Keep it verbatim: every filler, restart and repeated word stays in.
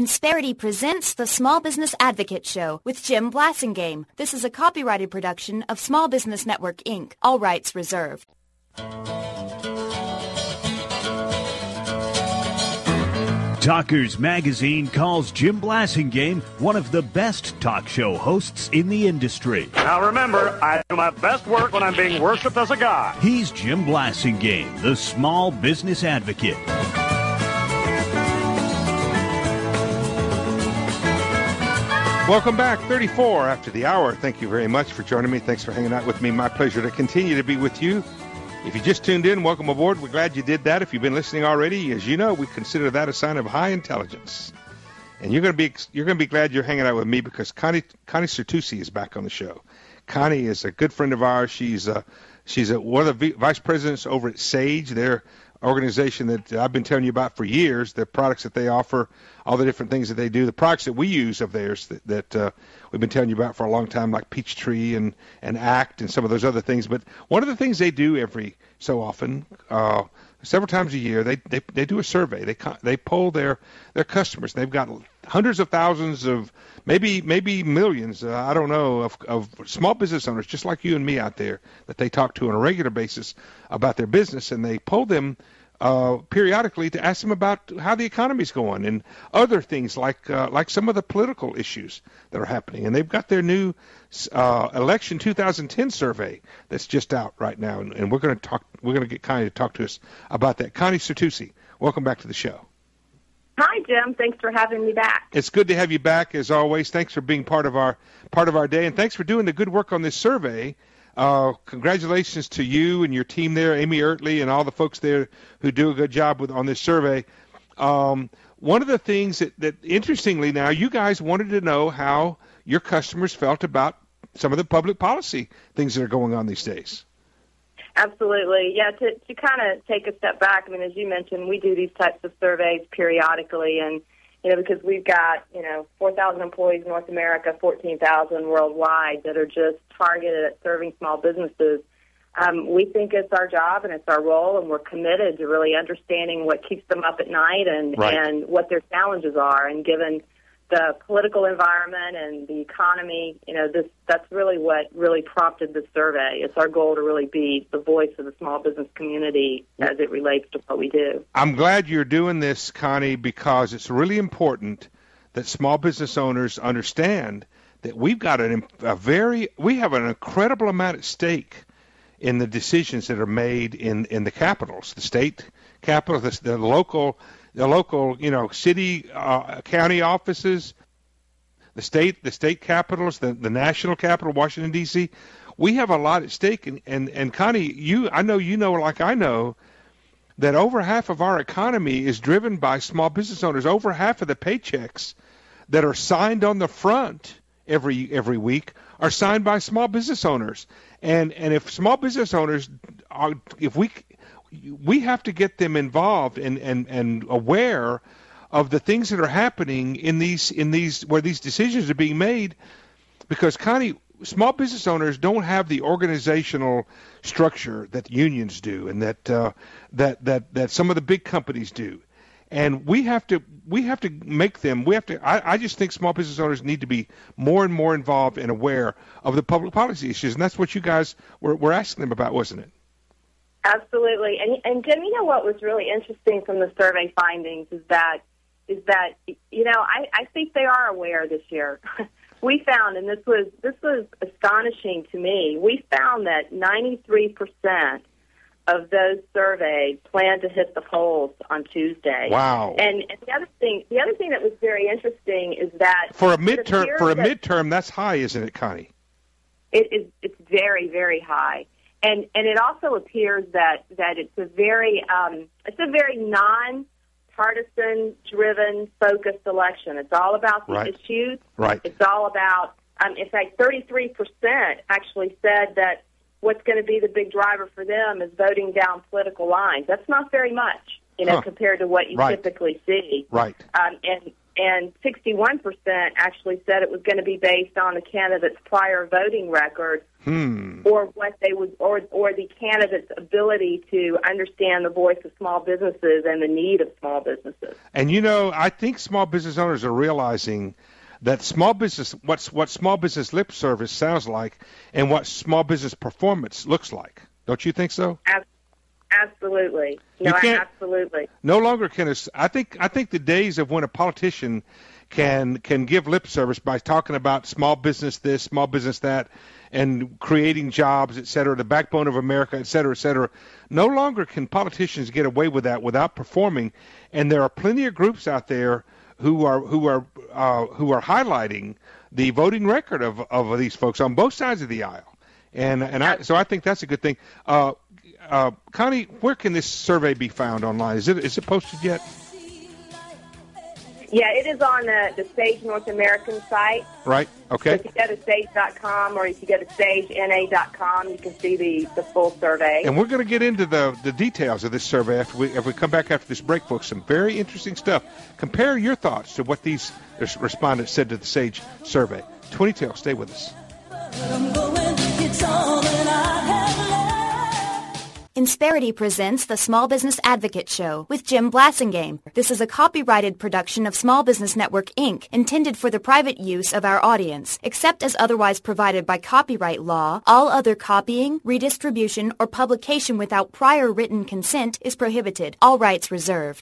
Insperity presents the Small Business Advocate Show with Jim Blasingame. This is a copyrighted production of Small Business Network, Incorporated. All rights reserved. Talkers Magazine calls Jim Blasingame one of the best talk show hosts in the industry. Now remember, I do my best work when I'm being worshipped as a god. He's Jim Blasingame, the Small Business Advocate. Welcome back, thirty-four after the hour. Thank you very much for joining me. Thanks for hanging out with me. My pleasure to continue to be with you. If you just tuned in, welcome aboard. We're glad you did that. If you've been listening already, as you know, we consider that a sign of high intelligence. And you're going to be you're going to be glad you're hanging out with me because Connie Connie Certusi is back on the show. Connie is a good friend of ours. She's a, she's a, one of the vice presidents over at Sage. They're organization that I've been telling you about for years, the products that they offer, all the different things that they do, the products that we use of theirs that, that uh, we've been telling you about for a long time, like Peachtree and, and ACT and some of those other things. But one of the things they do every so often, uh, several times a year, they, they they do a survey. They they poll their their customers. They've got hundreds of thousands of, maybe maybe millions, uh, I don't know, of, of small business owners just like you and me out there that they talk to on a regular basis about their business, and they poll them uh, periodically to ask them about how the economy's going and other things like uh, like some of the political issues that are happening. And they've got their new uh, election two thousand ten survey that's just out right now, and, and we're going to talk. We're going to get Connie to talk to us about that. Connie Certusi, welcome back to the show. Hi, Jim. Thanks for having me back. It's good to have you back, as always. Thanks for being part of our part of our day, and thanks for doing the good work on this survey. Uh, congratulations to you and your team there, Amy Ertley, and all the folks there who do a good job with on this survey. Um, one of the things that, that, interestingly now, you guys wanted to know how your customers felt about some of the public policy things that are going on these days. Absolutely. Yeah, to, to kind of take a step back, I mean, as you mentioned, we do these types of surveys periodically, and, you know, because we've got, you know, four thousand employees in North America, fourteen thousand worldwide that are just targeted at serving small businesses. Um, we think it's our job and it's our role, and we're committed to really understanding what keeps them up at night and, right. and what their challenges are. And given the political environment and the economy, you know, this that's really what really prompted the survey. It's our goal to really be the voice of the small business community as it relates to what we do. I'm glad you're doing this, Connie, because it's really important that small business owners understand that we've got an, a very, we have an incredible amount at stake in the decisions that are made in, in the capitals, the state capital, the, the local the local, you know, city, uh, county offices, the state, the state capitals, the, the national capital, Washington, D C. We have a lot at stake. And, and, and Connie, you, I know you know, like I know, that over half of our economy is driven by small business owners. Over half of the paychecks that are signed on the front every every week are signed by small business owners. And and if small business owners are, if we we have to get them involved and, and, and aware of the things that are happening in these in these where these decisions are being made, because Connie, small business owners don't have the organizational structure that unions do and that uh, that that that some of the big companies do, and we have to we have to make them we have to I, I just think small business owners need to be more and more involved and aware of the public policy issues, and that's what you guys were, were asking them about, wasn't it? Absolutely. And, and Jim, you know what was really interesting from the survey findings is that, is that you know, I, I think they are aware this year. We found, and this was this was astonishing to me, we found that ninety-three percent of those surveyed plan to hit the polls on Tuesday. Wow. And, and the other thing the other thing that was very interesting is that for a midterm for a that, midterm that's high, isn't it, Connie? It is it's very, very high. And and it also appears that, that it's a very um, it's a very non-partisan driven focused election. It's all about the right. issues. Right. It's all about um, in fact, thirty-three percent actually said that what's going to be the big driver for them is voting down political lines. That's not very much, you know, huh. compared to what you right. typically see. Right. Um, and and sixty-one percent actually said it was going to be based on the candidate's prior voting record, hmm. or what they would, or or the candidate's ability to understand the voice of small businesses and the need of small businesses. And you know, I think small business owners are realizing that small business, what's what small business lip service sounds like, and what small business performance looks like. Don't you think so? Absolutely. No, you can't, absolutely. No longer can a, I think I think the days of when a politician can can give lip service by talking about small business this, small business that, and creating jobs, et cetera, the backbone of America, et cetera, et cetera. No longer can politicians get away with that without performing. And there are plenty of groups out there who are who are uh, who are highlighting the voting record of, of these folks on both sides of the aisle. And and I, so I think that's a good thing. Uh, uh, Connie, where can this survey be found online? Is it is it posted yet? Yeah, it is on the, the Sage North American site. Right, okay. So if you go to sage dot com or if you go to sage N A dot com, you can see the, the full survey. And we're going to get into the, the details of this survey after we, if we come back after this break, folks. Some very interesting stuff. Compare your thoughts to what these respondents said to the Sage survey. twenty Tail, stay with us. Insperity presents the Small Business Advocate Show with Jim Blasingame. This is a copyrighted production of Small Business Network, Incorporated, intended for the private use of our audience. Except as otherwise provided by copyright law, all other copying, redistribution, or publication without prior written consent is prohibited. All rights reserved.